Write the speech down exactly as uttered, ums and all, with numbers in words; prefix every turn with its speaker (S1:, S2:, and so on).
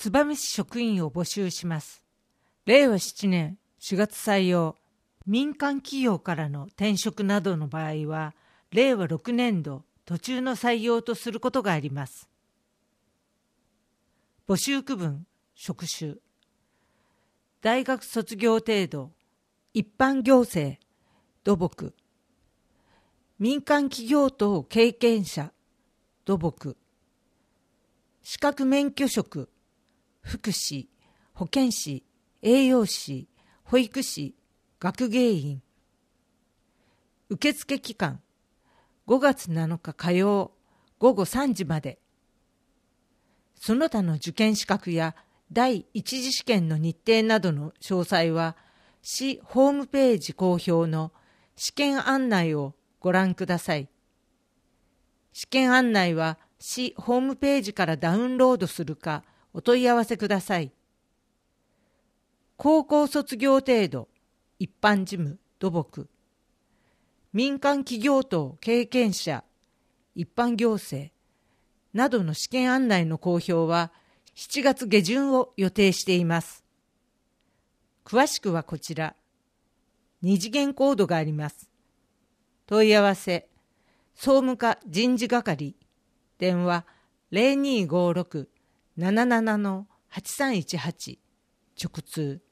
S1: 燕市職員を募集します。れいわしちねんしがつ採用。民間企業からの転職などの場合は、れいわろくねんど途中の採用とすることがあります。募集区分、職種。大学卒業程度、一般行政、土木。民間企業等経験者、土木。資格免許職、福祉、保健師、栄養士、保育士、学芸員。受付期間、ごがつなのか火曜ごごさんじまで。その他の受験資格や第一次試験の日程などの詳細は、市ホームページ公表の試験案内をご覧ください。試験案内は市ホームページからダウンロードするかお問い合わせください。高校卒業程度、一般事務、土木。民間企業等経験者、一般行政などの試験案内の公表はしちがつげじゅんを予定しています。詳しくはこちら。二次元コードがあります。問い合わせ、総務課人事係、電話 ゼロにーごーろく なななな はちさんいちはち、直通